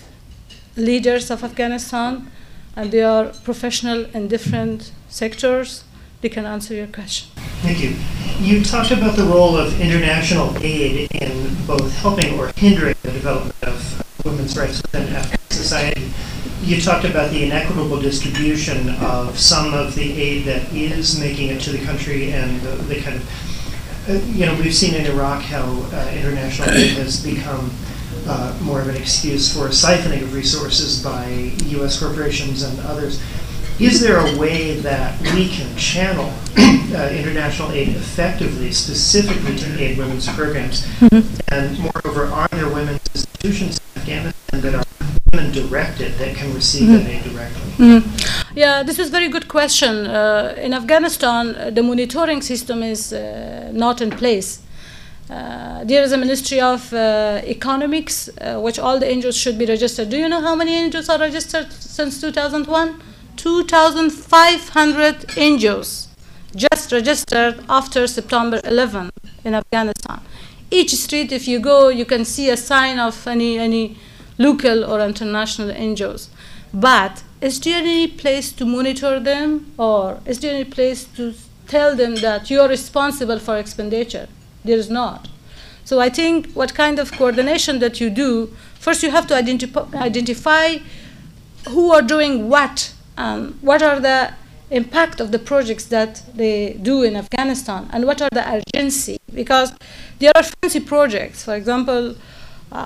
leaders of Afghanistan, and they are professional in different sectors. They can answer your question. Thank you. You talked about the role of international aid in both helping or hindering the development of women's rights within Afghan society. You talked about the inequitable distribution of some of the aid that is making it to the country and the, the kind of, uh, you know, we've seen in Iraq how uh, international aid has become Uh, more of an excuse for siphoning of resources by U S corporations and others. Is there a way that we can channel uh, international aid effectively, specifically to aid women's programs? Mm-hmm. And moreover, are there women's institutions in Afghanistan that are women-directed that can receive mm-hmm. that aid directly? Mm-hmm. Yeah, this is a very good question. Uh, in Afghanistan, uh, the monitoring system is uh, not in place. Uh, there is a Ministry of uh, Economics, uh, which all the N G Os should be registered. Do you know how many N G Os are registered since two thousand one? two thousand five hundred N G Os just registered after September eleventh in Afghanistan. Each street, if you go, you can see a sign of any, any local or international N G Os. But is there any place to monitor them, or is there any place to tell them that you are responsible for expenditure? There is not. So I think what kind of coordination that you do, first you have to identify, identify who are doing what, and what are the impact of the projects that they do in Afghanistan, and what are the urgency, because there are fancy projects. For example,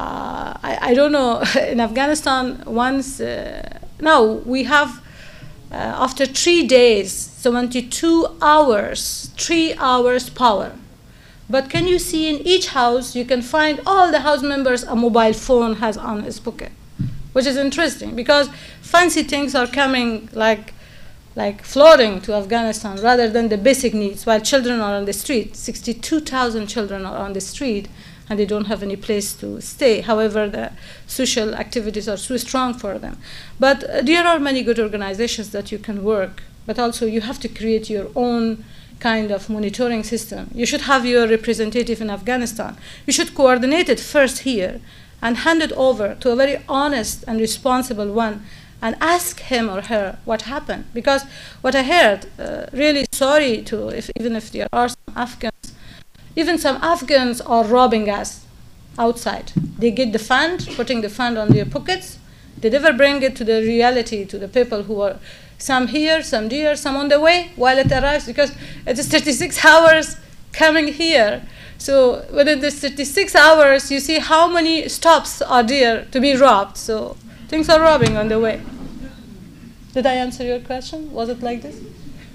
uh, I, I don't know, in Afghanistan once, uh, now we have uh, after three days, seventy-two hours, three hours power. But can you see in each house, you can find all the house members a mobile phone has on his pocket, which is interesting because fancy things are coming like, like flooding to Afghanistan rather than the basic needs, while children are on the street. sixty-two thousand children are on the street and they don't have any place to stay. However, the social activities are so strong for them. But uh, there are many good organizations that you can work, but also you have to create your own kind of monitoring system. You should have your representative in Afghanistan. You should coordinate it first here and hand it over to a very honest and responsible one and ask him or her what happened. Because what I heard, uh, really sorry to, if, even if there are some Afghans, even some Afghans are robbing us outside. They get the fund, putting the fund on their pockets. They never bring it to the reality, to the people who are some here, some there, some on the way while it arrives, because it is thirty-six hours coming here. So within this thirty-six hours, you see how many stops are there to be robbed. So things are robbing on the way. Did I answer your question? Was it like this?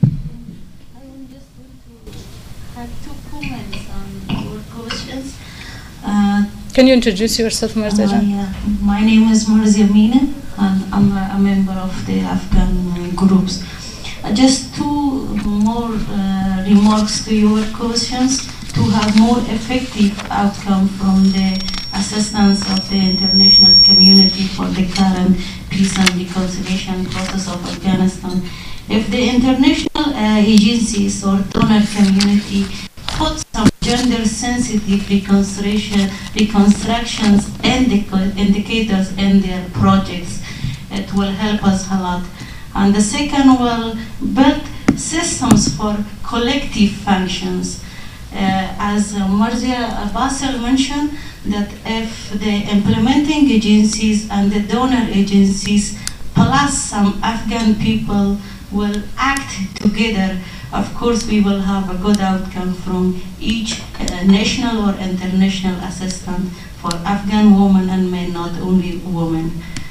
I just want to have two comments on your questions. Uh, Can you introduce yourself, Marzaja? uh, yeah. My name is Marzia Mina, and I'm a, a member of the Afghan uh, groups. Uh, just two more uh, remarks to your questions. To have more effective outcome from the assistance of the international community for the current peace and reconciliation process of Afghanistan. If the international uh, agencies or donor community put some gender-sensitive reconstruction, reconstructions indica- indicators in their projects, it will help us a lot. And the second will build systems for collective functions. Uh, as uh, Marzia Basel mentioned, that if the implementing agencies and the donor agencies plus some Afghan people will act together, of course we will have a good outcome from each uh, national or international assistance for Afghan women and men, not only women.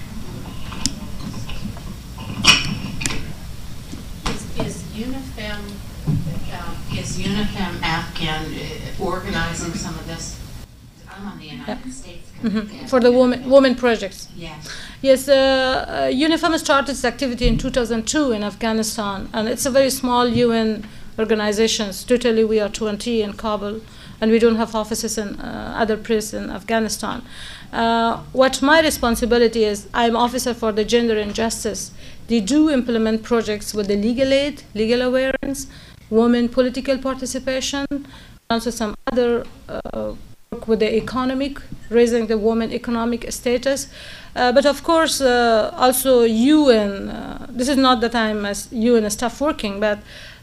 Is, is UNIFEM, uh, is UNIFEM Afghan uh, organizing some of this? I'm on the United Yeah. States Mm-hmm. Committee. For the women, women projects. Yeah. Yes, uh, uh, UNIFEM started its activity in two thousand two in Afghanistan, and it's a very small U N organization. Totally, we are twenty in Kabul, and we don't have offices in uh, other places in Afghanistan. Uh, what my responsibility is, I'm officer for the gender and justice. They do implement projects with the legal aid, legal awareness, women political participation, also some other uh, work with the economic, raising the woman economic status. Uh, but of course, uh, also U N, uh, this is not that I'm a U N staff working, but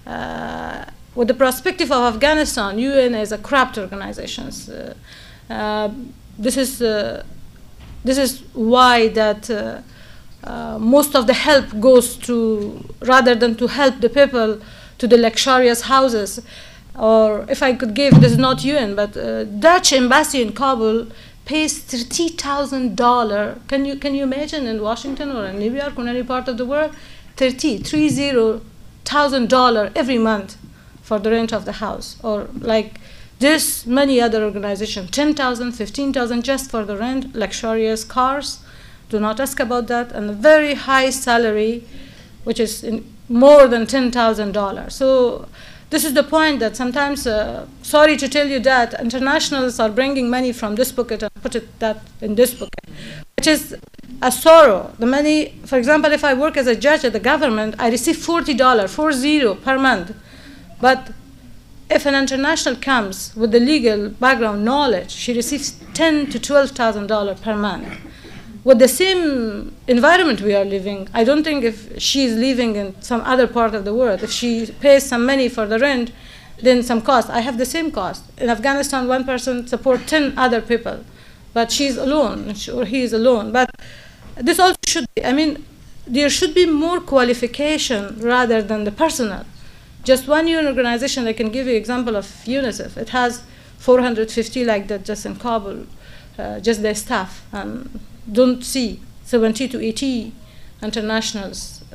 uh, with the perspective of Afghanistan, U N is a corrupt organization. Uh, uh, this is uh, this is why that uh, uh, most of the help goes to, rather than to help the people, to the luxurious houses. Or if I could give, this is not U N, but uh, Dutch embassy in Kabul pays thirty thousand dollars. Can you can you imagine in Washington or in New York or any part of the world, thirty three zero thousand dollars every month for the rent of the house, or like this many other organizations, ten thousand, fifteen thousand just for the rent, luxurious cars. Do not ask about that, and a very high salary, which is in more than ten thousand dollars. So. This is the point that sometimes, uh, sorry to tell you that, internationals are bringing money from this bucket and put it that in this bucket, which is a sorrow. The money, for example, if I work as a judge at the government, I receive forty dollars, four zero per month. But if an international comes with the legal background knowledge, she receives ten to twelve thousand dollars per month. With the same environment we are living, I don't think if she is living in some other part of the world, if she pays some money for the rent, then some cost. I have the same cost. In Afghanistan, one person supports ten other people, but she's alone, or he is alone. But this also should be, I mean, there should be more qualification rather than the personal. Just one U N organization, I can give you an example of UNICEF. It has four hundred fifty like that just in Kabul, uh, just their staff. Um, don't see seventy to eighty internationals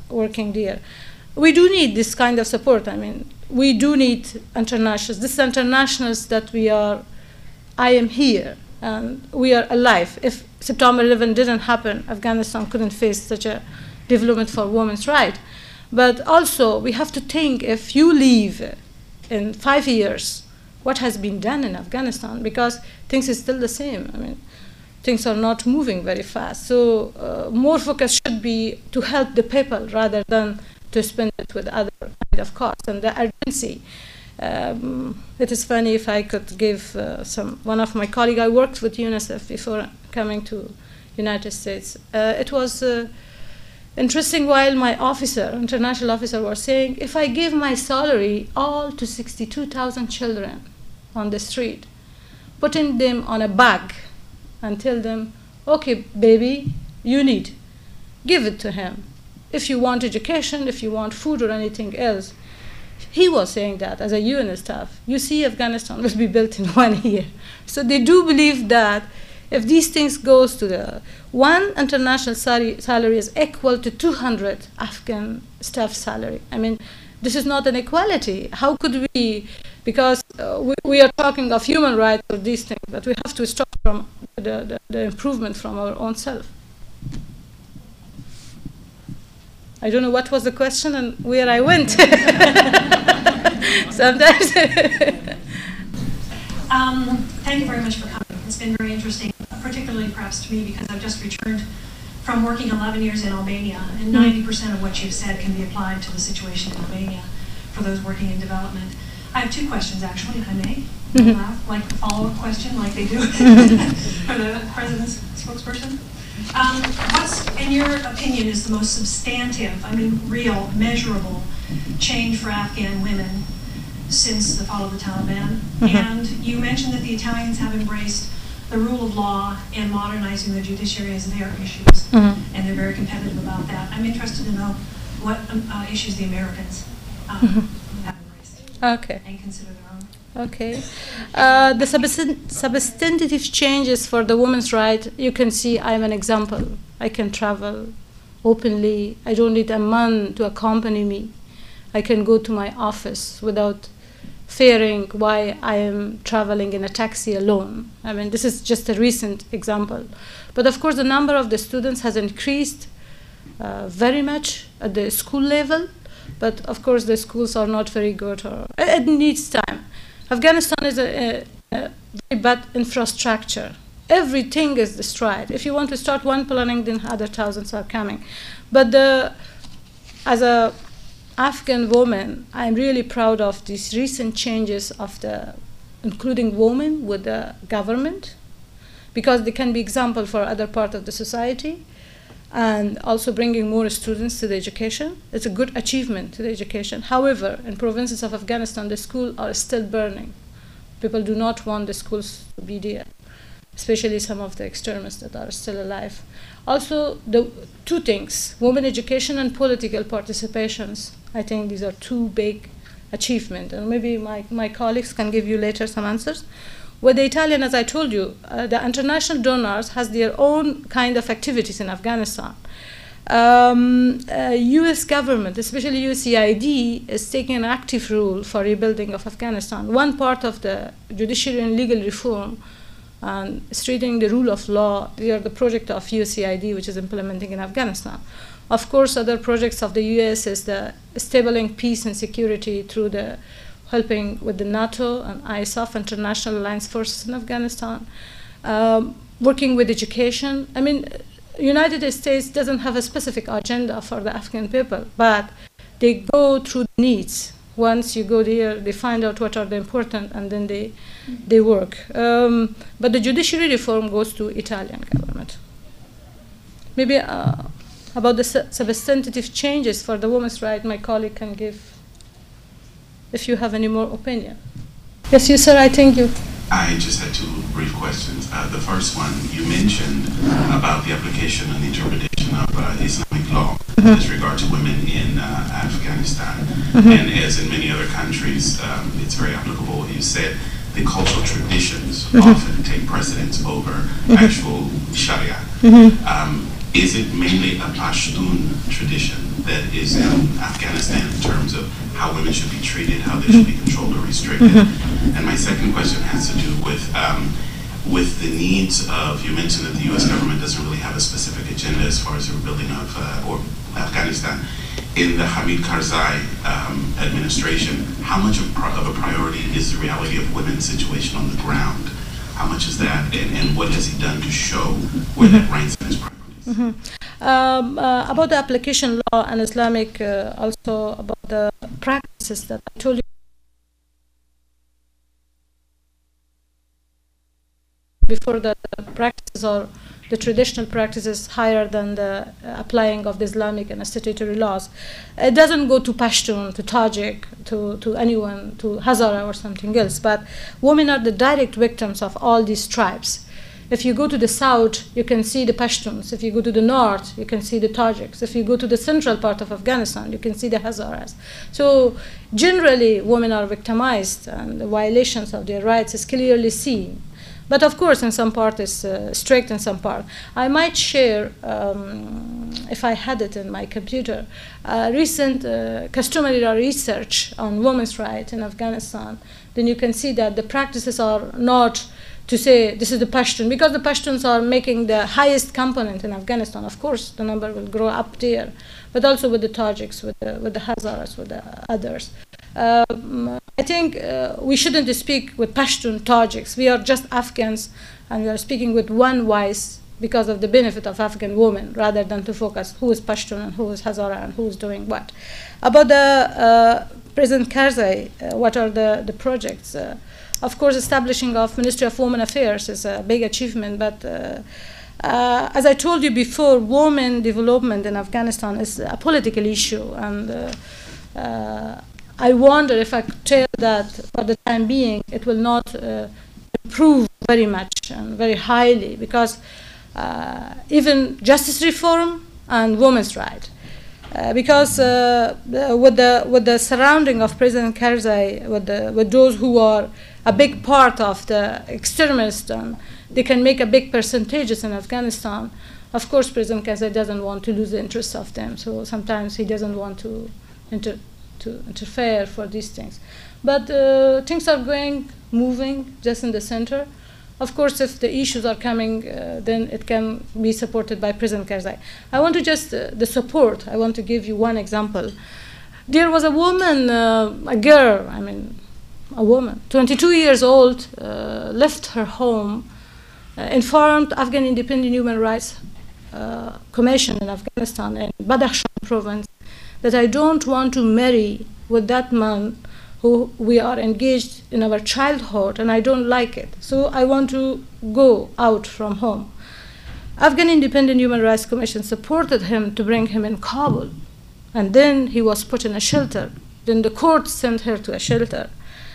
working there. We do need this kind of support. I mean, we do need internationals. This is internationals that we are, I am here, and we are alive. If September eleventh didn't happen, Afghanistan couldn't face such a development for women's rights. But also, we have to think, if you leave in five years, what has been done in Afghanistan? Because things is still the same. I mean, things are not moving very fast. So uh, more focus should be to help the people rather than to spend it with other kind of costs. And the urgency. Um, it is funny if I could give uh, some, one of my colleagues, I worked with UNICEF before coming to United States. Uh, it was uh, interesting while my officer, international officer, was saying, if I give my salary all to sixty-two thousand children on the street, putting them on a bag and tell them, okay, baby, you need, give it to him. If you want education, if you want food or anything else. He was saying that as a U N staff. You see, Afghanistan will be built in one year. So they do believe that if these things goes to the, one international salary, salary is equal to two hundred Afghan staff salary. I mean, this is not an equality. How could we, because uh, we, we are talking of human rights or these things, but we have to start from the, the, the improvement from our own self. I don't know what was the question and where I went. Sometimes. um, thank you very much for coming. It's been very interesting, particularly perhaps to me because I've just returned from working eleven years in Albania, and ninety percent of what you've said can be applied to the situation in Albania for those working in development. I have two questions, actually, if I may. Mm-hmm. Laugh, like the follow-up question, like they do for the president's spokesperson. Um, what's, in your opinion, is the most substantive, I mean, real, measurable change for Afghan women since the fall of the Taliban? Mm-hmm. And you mentioned that the Italians have embraced the rule of law and modernizing the judiciary as their issues, mm-hmm. and they're very competitive about that. I'm interested to know what um, uh, issues the Americans um, mm-hmm. have embraced okay. and consider their own. Okay. Uh, the substan substantive changes for the women's right, you can see I'm an example. I can travel openly. I don't need a man to accompany me. I can go to my office without fearing why I am traveling in a taxi alone. I mean, this is just a recent example. But of course, the number of the students has increased uh, very much at the school level. But of course, the schools are not very good, or it needs time. Afghanistan is a, a, a very bad infrastructure. Everything is destroyed. If you want to start one planning, then other thousands are coming. But the, as a Afghan woman, I'm really proud of these recent changes of the, including women with the government, because they can be example for other part of the society, and also bringing more students to the education. It's a good achievement to the education. However, in provinces of Afghanistan, the schools are still burning. People do not want the schools to be there, especially some of the extremists that are still alive. Also, the two things, women education and political participations. I think these are two big achievements, and maybe my, my colleagues can give you later some answers. With the Italian, as I told you, uh, the international donors has their own kind of activities in Afghanistan. Um, uh, U S government, especially U S A I D, is taking an active role for rebuilding of Afghanistan. One part of the judiciary and legal reform and strengthening the rule of law, they are the project of U S A I D, which is implementing in Afghanistan. Of course, other projects of the U S is the stabilizing peace and security through the helping with the NATO and I S A F, International Alliance Forces in Afghanistan, um, working with education. I mean, United States doesn't have a specific agenda for the Afghan people, but they go through the needs. Once you go there, they find out what are the important, and then they, they work. Um, but the judiciary reform goes to Italian government. Maybe uh, about the su substantive changes for the women's right, my colleague can give, if you have any more opinion. Yes, you, sir, I thank you. I just had two brief questions. Uh, the first one, you mentioned about the application and interpretation of uh, Islamic law mm-hmm. with regard to women in uh, Afghanistan. Mm-hmm. And as in many other countries, um, it's very applicable. You said the cultural traditions mm-hmm. often take precedence over mm-hmm. actual Sharia. Mm-hmm. um, is it mainly a Pashtun tradition that is in Afghanistan in terms of how women should be treated, how they should be controlled or restricted? Mm-hmm. And my second question has to do with um, with the needs of, you mentioned that the U S government doesn't really have a specific agenda as far as the rebuilding of uh, or Afghanistan. In the Hamid Karzai um, administration, how much of, of a priority is the reality of women's situation on the ground? How much is that, and, and what has he done to show where that ranks in his priorities? Mm-hmm. um, uh, about the application law and Islamic, uh, also about the practices that I told you before, that the practices are the traditional practices higher than the uh, applying of the Islamic and statutory laws. It doesn't go to Pashtun, to Tajik, to, to anyone, to Hazara or something else, but women are the direct victims of all these tribes. If you go to the south, you can see the Pashtuns. If you go to the north, you can see the Tajiks. If you go to the central part of Afghanistan, you can see the Hazaras. So generally, women are victimized, and the violations of their rights is clearly seen. But of course, in some part it's uh, strict, in some part. I might share, um, if I had it in my computer, uh, recent uh, customary law research on women's rights in Afghanistan. Then you can see that the practices are not to say this is the Pashtun, because the Pashtuns are making the highest component in Afghanistan. Of course, the number will grow up there, but also with the Tajiks, with the, with the Hazaras, with the others. Um, I think uh, we shouldn't speak with Pashtun Tajiks. We are just Afghans, and we are speaking with one voice because of the benefit of Afghan women, rather than to focus who is Pashtun and who is Hazara and who is doing what. About the uh, President Karzai, uh, what are the, the projects? Uh, of course, establishing of Ministry of Women Affairs is a big achievement, but uh, uh, as I told you before, women development in Afghanistan is a political issue, and uh, uh, I wonder if I could tell that for the time being it will not uh, improve very much and very highly, because uh, even justice reform and women's rights, uh, because uh, the, with the with the surrounding of President Karzai, with the with those who are a big part of the extremists, and they can make a big percentages in Afghanistan. Of course, President Karzai doesn't want to lose the interests of them, so sometimes he doesn't want to inter to interfere for these things. But uh, things are going, moving just in the center. Of course, if the issues are coming, uh, then it can be supported by President Karzai. I want to just, uh, the support, I want to give you one example. There was a woman, uh, a girl, I mean, a woman, twenty-two years old, uh, left her home, uh, informed Afghan Independent Human Rights uh, Commission in Afghanistan, in Badakhshan province, that I don't want to marry with that man who we are engaged in our childhood, and I don't like it. So I want to go out from home. Afghan Independent Human Rights Commission supported him to bring him in Kabul, and then he was put in a shelter. Then the court sent her to a shelter.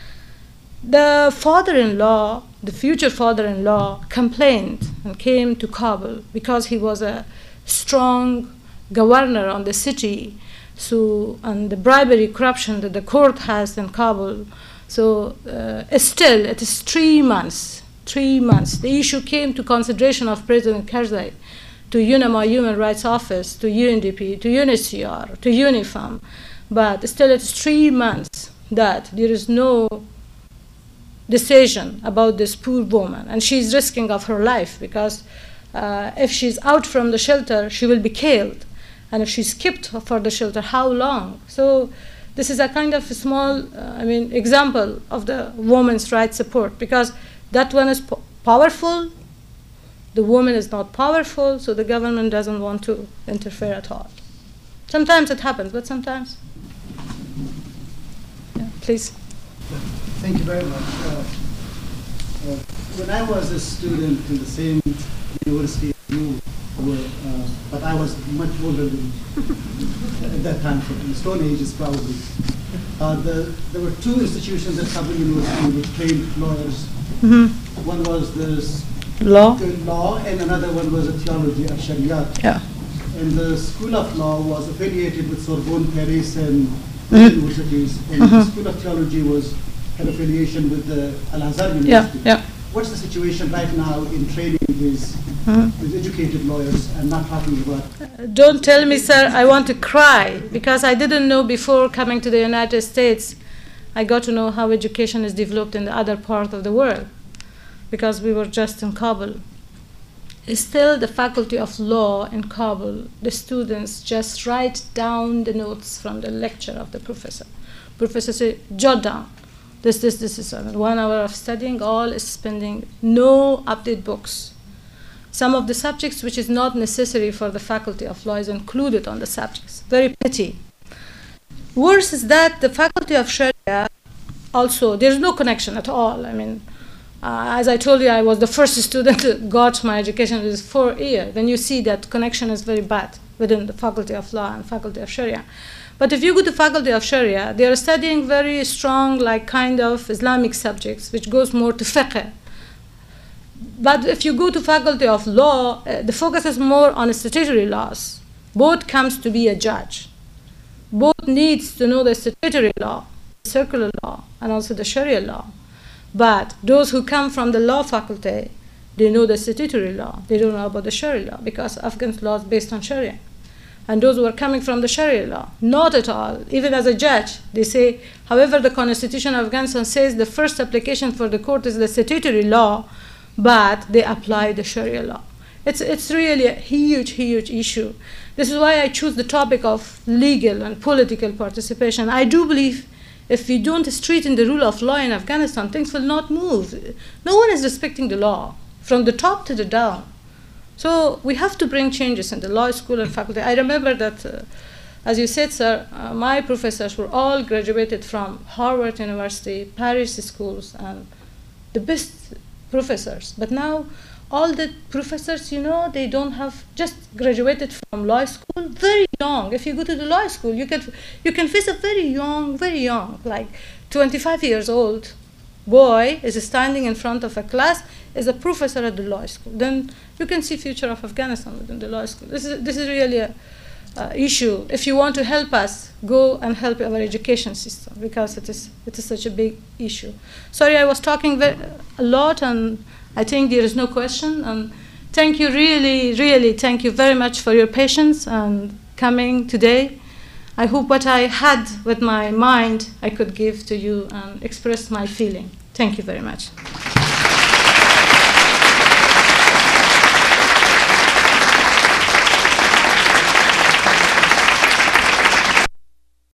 The father-in-law, the future father-in-law, complained and came to Kabul because he was a strong governor on the city. So, and the bribery, corruption that the court has in Kabul. So, uh, still, it is three months, three months. The issue came to consideration of President Karzai, to UNAMA Human Rights Office, to U N D P, to U N H C R, to UNIFEM. But still, it is three months that there is no decision about this poor woman. And she's risking of her life, because uh, if she's out from the shelter, she will be killed. And if she's kept for the shelter, how long? So this is a kind of a small, uh, I mean, example of the women's rights support, because that one is po powerful, the woman is not powerful, so the government doesn't want to interfere at all. Sometimes it happens, but sometimes, yeah, please. Thank you very much. Uh, uh, when I was a student in the same university as you were, uh, but I was much older than at that time, so in the Stone Ages probably. Uh, the, there were two institutions at Kabul University which trained lawyers. Mm-hmm. One was the law, law, and another one was a theology of Sharia. Yeah. And the School of Law was affiliated with Sorbonne, Paris, and Mm-hmm. universities. And Mm-hmm. the School of Theology was had affiliation with the Al-Azhar University. Yeah, yeah. what's the situation right now in training these, Hmm? these educated lawyers? I'm not talking about. Don't tell me, sir, I want to cry, because I didn't know before coming to the United States. I got to know how education is developed in the other part of the world, because we were just in Kabul. Still, the faculty of law in Kabul, the students just write down the notes from the lecture of the professor. Professor says, jot down. This, this, this is one hour of studying, all is spending, no update books. Some of the subjects which is not necessary for the faculty of law is included on the subjects. Very pity. Worse is that the faculty of Sharia also, there's no connection at all. I mean, uh, as I told you, I was the first student who got my education with four years. Then you see that connection is very bad within the faculty of law and faculty of Sharia. But if you go to faculty of Sharia, they are studying very strong, like kind of Islamic subjects, which goes more to fiqh. But if you go to faculty of law, uh, the focus is more on statutory laws. Both comes to be a judge. Both needs to know the statutory law, circular law, and also the Sharia law. But those who come from the law faculty, they know the statutory law. They don't know about the Sharia law, because Afghan law is based on Sharia. And those who are coming from the Sharia law, not at all. Even as a judge, they say, however, the Constitution of Afghanistan says the first application for the court is the statutory law, but they apply the Sharia law. It's, it's really a huge, huge issue. This is why I choose the topic of legal and political participation. I do believe if we don't straighten the rule of law in Afghanistan, things will not move. No one is respecting the law, from the top to the down. So we have to bring changes in the law school and faculty. I remember that, uh, as you said, sir, uh, my professors were all graduated from Harvard University, Paris schools, and the best professors. But now, all the professors, you know, they don't have, just graduated from law school very young. If you go to the law school, you can, you can face a very young, very young, like twenty-five years old boy is standing in front of a class, is a professor at the law school. Then you can see future of Afghanistan within the law school. This is, this is really a uh, issue. If you want to help us, go and help our education system, because it is, it is such a big issue. Sorry, I was talking very, a lot, and I think there is no question. And thank you, really, really, thank you very much for your patience and coming today. I hope what I had with my mind I could give to you and express my feeling. Thank you very much.